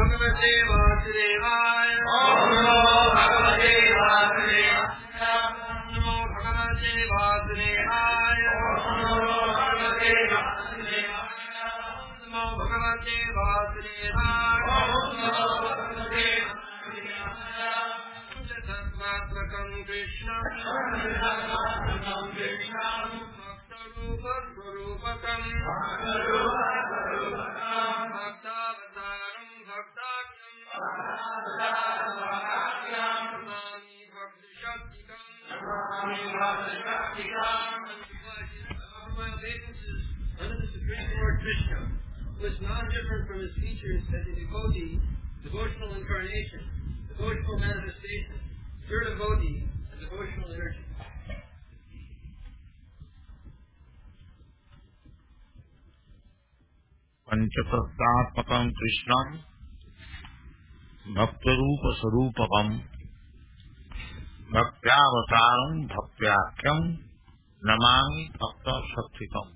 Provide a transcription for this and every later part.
Bhagavate Vasudevaya. Om Namo Bhagavate Vasudevaya. Namo Bhagavate Vasudevaya. Namo Bhagavate Vasudevaya. Namo Bhagavate Vasudevaya. Namo Bhagavate Vasudevaya. Sattvatmakam Krishna. Sattvatmakam Krishna. Bhaktarupa Swarupakam. Bhaktarupa Swarupakam. Bhaktavataram Bhaktakyam. Bhaktavataram Nami Bhakti Shaktikam. Nami Bhakti Shaktikam. My obeisance is unto the Supreme Lord Krishna, who is not different from his features as a devotee, devotional incarnation, devotional manifestation, pure devotee, and devotional energy. Panchatattatmakam Krishnam Bhaktarupa Sarupakam Bhaktavataram Bhaktyakhyam Namami Bhakta Shaktikam.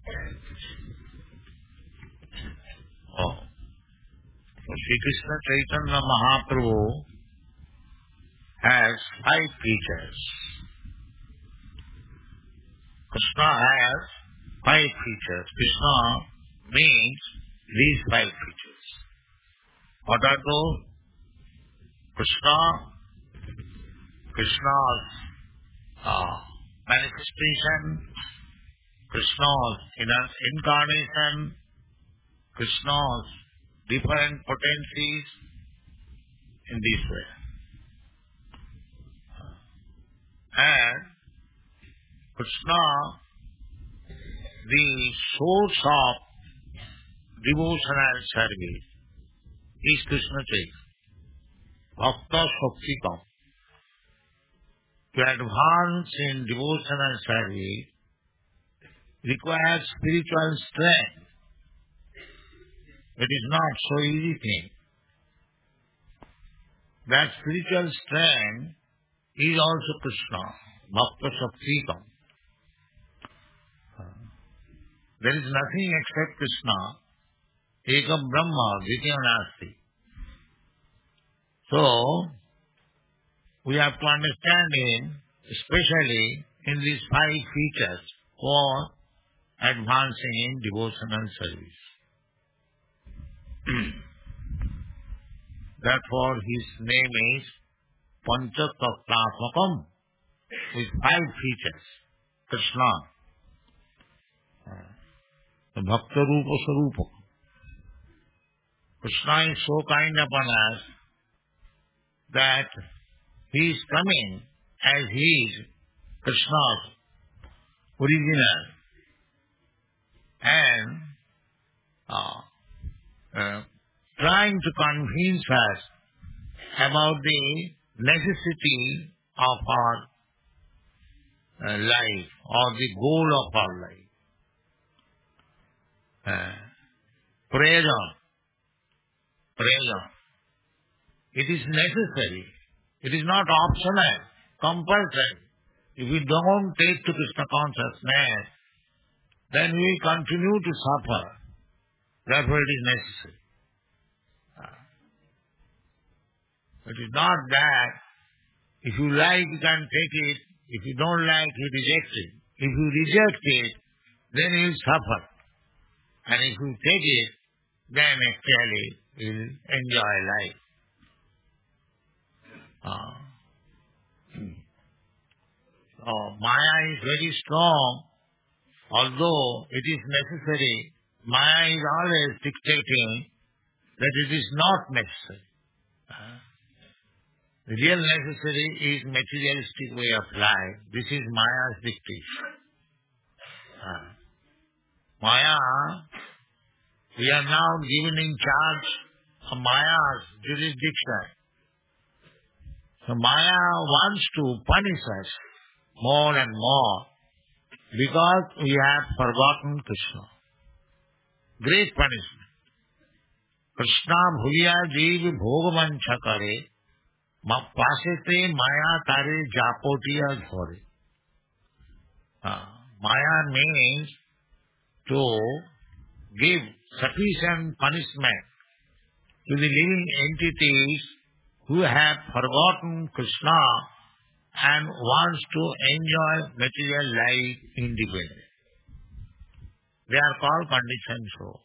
Sri Krishna Chaitanya Mahaprabhu has 5 features. Krishna has 5 features. Krishna means these 5 features. What are those? Krishna's manifestation, Krishna's incarnation, Krishna's different potencies in this way. And Krishna, the source of devotional service, is Krishna Chaitanya. Bhakta Shaktikam. To advance in devotional service requires spiritual strength. It is not so easy thing. That spiritual strength is also Krishna, Bhakta Shaktikam. There is nothing except Krishna, Ekam Brahma, Dvitiyam Nasti. So, we have to understand him, especially in these 5 features for advancing in devotional service. Therefore, his name is Panchatattatmakam, with 5 features. Krishna, the Bhaktarupa Sarupakam. Krishna is so kind upon us that he is coming as he is Krishna's original and trying to convince us about the necessity of our life or the goal of our life. Prayojan. It is necessary. It is not optional, compulsory. If we don't take to Krishna consciousness, then we continue to suffer. Therefore it is necessary. It is not that if you like you can take it, if you don't like you reject it. If you reject it, then you will suffer. And if you take it, then actually you will enjoy life. Maya is very strong, although it is necessary. Maya is always dictating that it is not necessary. The real necessary is materialistic way of life. This is Maya's dictation. Maya, we are now given in charge of Maya's jurisdiction. So Maya wants to punish us more and more because we have forgotten Krishna. Great punishment. Krishna bhuliya jeev bhogamancha kare, pasete maya tare japotiya dhore. Maya means to give sufficient punishment to the living entities who have forgotten Krishna and wants to enjoy material life independently. They are called conditioned souls.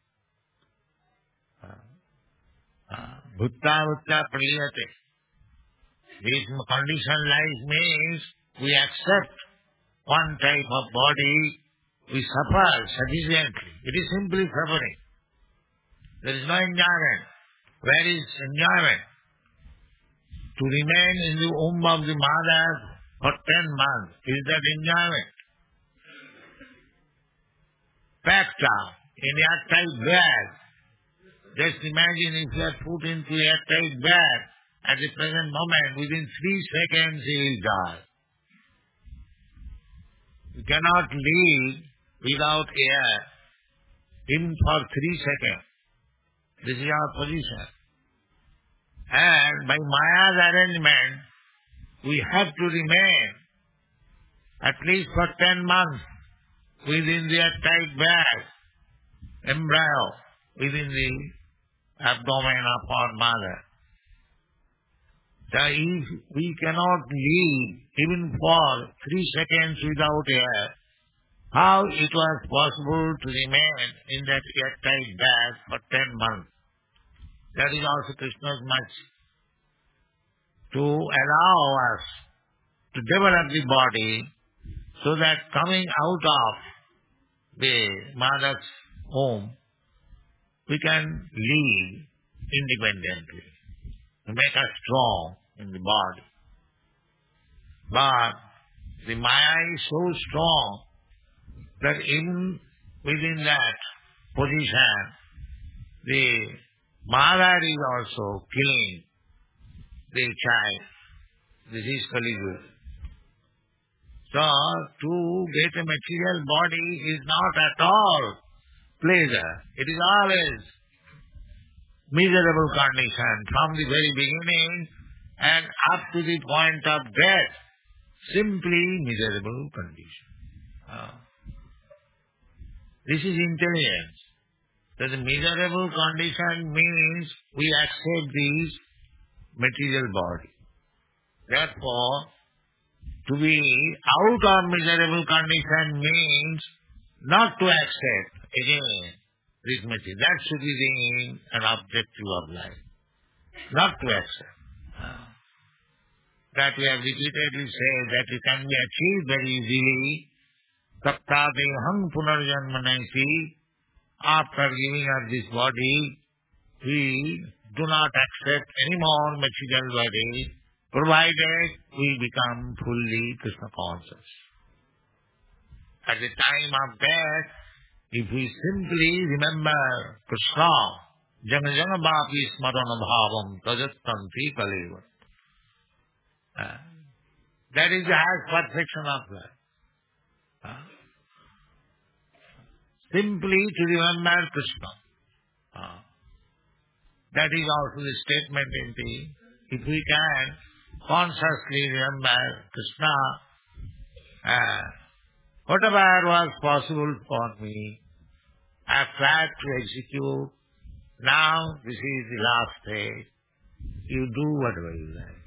Bhutta bhutta priyate. This conditioned life means we accept one type of body, we suffer sufficiently. It is simply suffering. There is no enjoyment. Where is enjoyment? To remain in the womb of the mother for 10 months, is that enjoyment? Packed up in airtight bag. Just imagine if you are put into airtight bag at the present moment, within 3 seconds he will die. You cannot live without air even for 3 seconds. This is our position. And by Maya's arrangement, we have to remain at least for 10 months within the tight bag, embryo, within the abdomen of our mother. So if we cannot live even for 3 seconds without air, how it was possible to remain in that airtight bag for 10 months? That is also Krishna's mercy, to allow us to develop the body so that coming out of the mother's womb, we can live independently, to make us strong in the body. But the Maya is so strong that even within that position, the mother is also killing the child. This is Kali Yuga. So, to get a material body is not at all pleasure. It is always miserable condition from the very beginning and up to the point of death. Simply miserable condition. This is intelligence. That the miserable condition means we accept this material body. Therefore, to be out of miserable condition means not to accept again this material. That should be the aim and objective of life. Not to accept. That we have repeatedly said that it can be achieved very easily. Taptadeham punarjanmanasi. After giving us this body, we do not accept any more material body, provided we become fully Krishna conscious. At the time of death, if we simply remember Krishna, jana jana bhapi smarana bhavam tajattanti kaleva. That is the highest perfection of life. Simply to remember Krishna. That is also the statement in the, if we can consciously remember Krishna, whatever was possible for me, I have tried to execute. Now this is the last stage. You do whatever you like.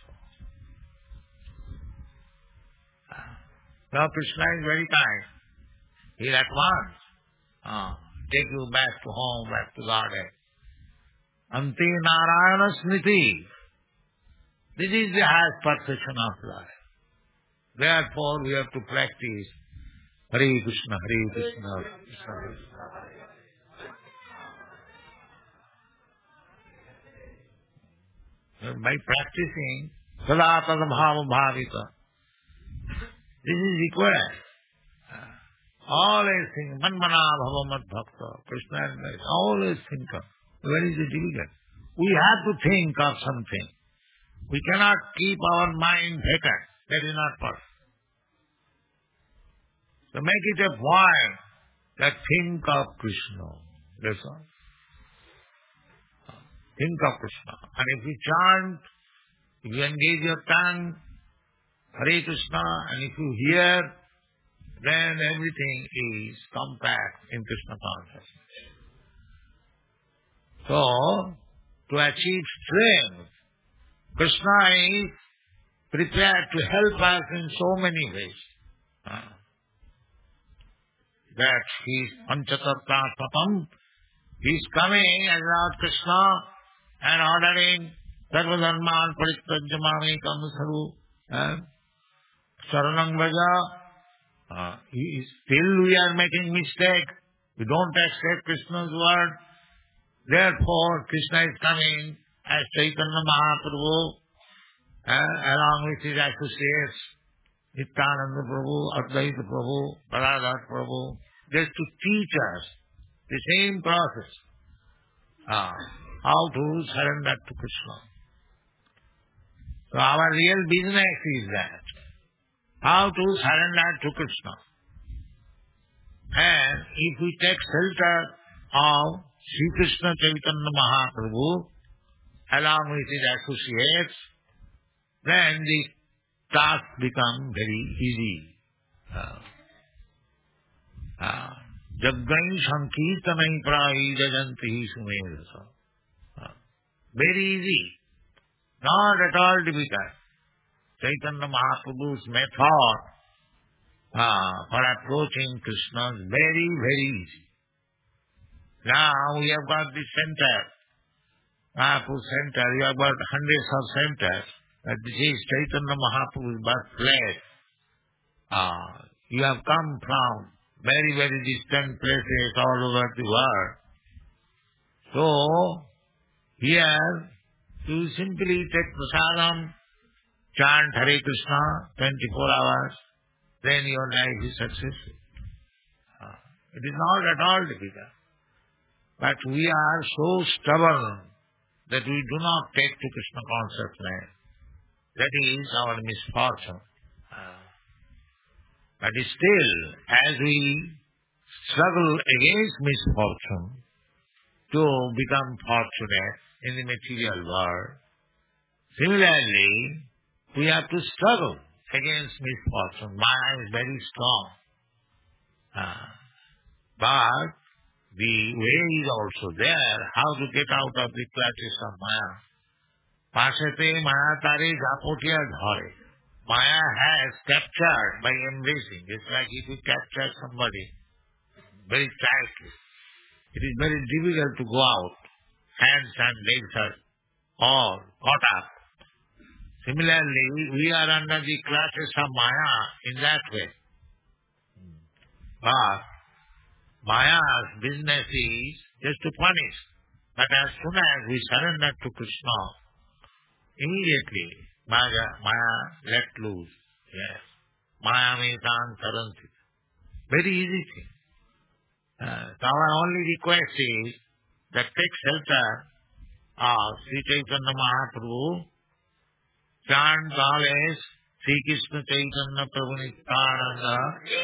Now Krishna is very kind. He at once take you back to home, back to Godhead. Ante Narayana Smriti. This is the highest perfection of life. Therefore we have to practice Hare Krishna, Hare Krishna, Krishna Krishna. By practicing Sada Tada Bhava Bhavita, this is required. Always think, Manmana Bhava Mad Bhakta, Krishna advice, always think of. Where is the difficult? We have to think of something. We cannot keep our mind vacant. That is not possible. So make it a point that think of Krishna. That's all. Think of Krishna. And if you chant, if you engage your tongue, Hare Krishna, and if you hear, then everything is compact in Krishna consciousness. So, to achieve strength. Krishna is prepared to help us in so many ways. That he is Panchatattva-atmakam. He is coming as Lord Krishna and ordering Sarvadharman Parityajya Mamekam Saru Saranam Vraja. Still we are making mistake. We don't accept Krishna's word. Therefore, Krishna is coming as Chaitanya Mahaprabhu along with his associates, Nityananda Prabhu, Advaita Prabhu, Radha Prabhu, just to teach us the same process, how to surrender to Krishna. So our real business is that, how to surrender to Krishna. And if we take shelter of Sri Krishna Chaitanya Mahaprabhu along with his associates, then the task becomes very easy. Jaggai sankirtanai prahi jajanti sumedasa. Very easy. Not at all difficult. Chaitanya Mahaprabhu's method for approaching Krishna is very, very easy. Now we have got this center, Mahaprabhu center, we have got hundreds of centers. That this is Chaitanya Mahaprabhu's birthplace. You have come from very, very distant places all over the world. So, here, you simply take prasadam, chant Hare Krishna 24 hours, then your life is successful. It is not at all difficult. But we are so stubborn that we do not take to Krishna consciousness. That is our misfortune. But still, as we struggle against misfortune to become fortunate in the material world, similarly, we have to struggle against misfortune. Maya is very strong. But the way is also there, how to get out of the clutches of Maya. Pasate Maya tare japotia dhare. Maya has captured by embracing. It's like if you capture somebody very tightly. It is very difficult to go out. Hands and legs are all caught up. Similarly, we are under the clutches of Maya in that way. But Maya's business is just to punish. But as soon as we surrender to Krishna, immediately Maya let loose. Yes. Maya meetan taranti. Very easy thing. So our only request is that take shelter of Sri Chaitanya Mahaprabhu, chant always Sri Krishna Chaitanya Prabhu Nityananda,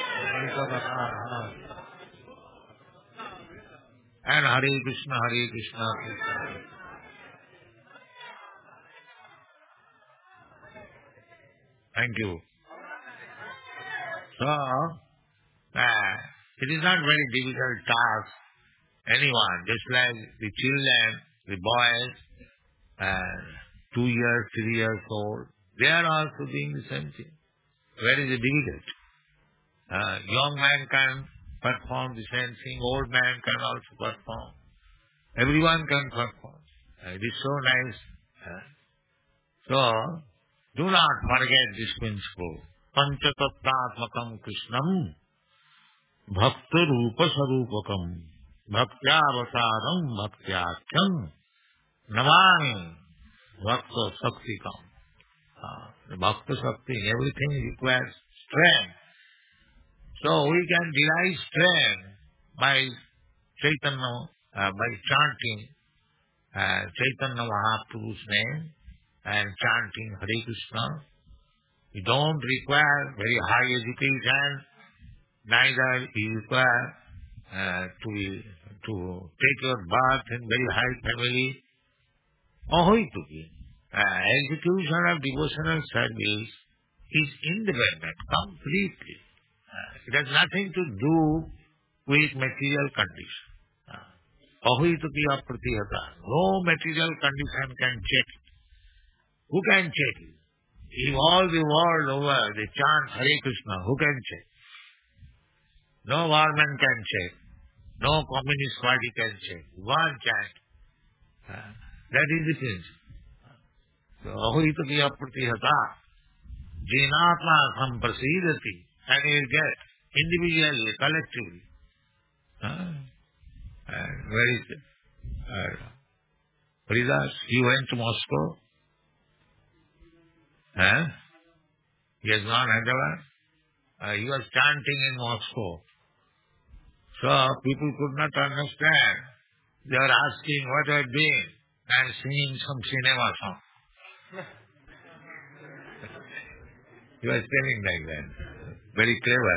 and Hare Krishna, Hare Krishna, Krishna. Thank you. So, it is not very difficult task. Anyone, just like the children, the boys, 2 years, 3 years old, they are also doing the same thing. Where is it difficult? Young man can perform the same thing, old man can also perform. Everyone can perform. It is so nice. So, do not forget this principle. Panchatattva-atmakam Krishnam bhakta rupa sarupakam bhaktya-avasaram bhaktya-khyam namami bhakta saktikam. The bhakta sakti, everything requires strength. So we can derive strength by Chaitanya, by chanting Chaitanya Mahaprabhu's name and chanting Hare Krishna. You don't require very high education, neither you require to take your birth in very high family. Execution of devotional service is independent, completely. It has nothing to do with material condition. Ahita kiya pratihata. No material condition can check it. Who can check it? If all the world over they chant Hare Krishna, who can check? No government can check. No communist party can check. One chant. That is the principle. So, ahita kiya pratihata. Jinatma samprasidati. And you will get individually, collectively. Where is it? Haridas, he went to Moscow. He has gone Hyderabad. He was chanting in Moscow. So people could not understand. They were asking what you are doing and singing some cinema song. He was telling like that. Very clever.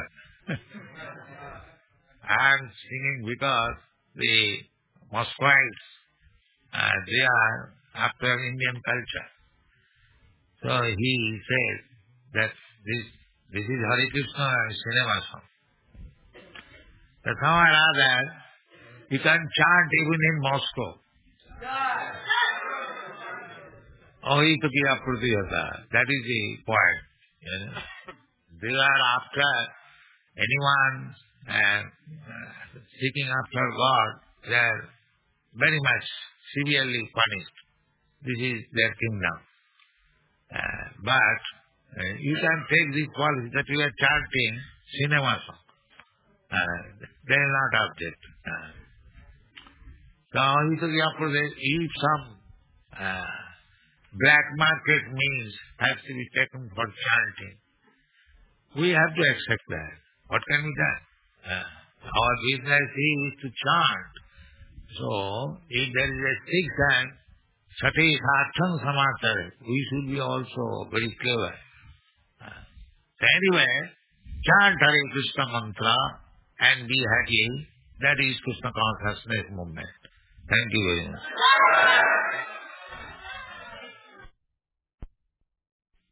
I am singing because the Muscovites, they are after Indian culture. So he says that this is Hare Krishna cinema song. That's how I know that you can chant even in Moscow. Ahita kiya pratihata. That is the point. They are after anyone seeking after God, they are very much severely punished. This is their kingdom. But you can take this policy that you are chanting cinema song. They will not object. So if some black market means has to be taken for chanting, we have to accept that. What can be done? Our business is to chant. So, if there is a sixth hand, sati sartham samatare, we should be also very clever. So anyway, chant Hare Krishna mantra and be happy. That is Krishna consciousness movement. Thank you very much.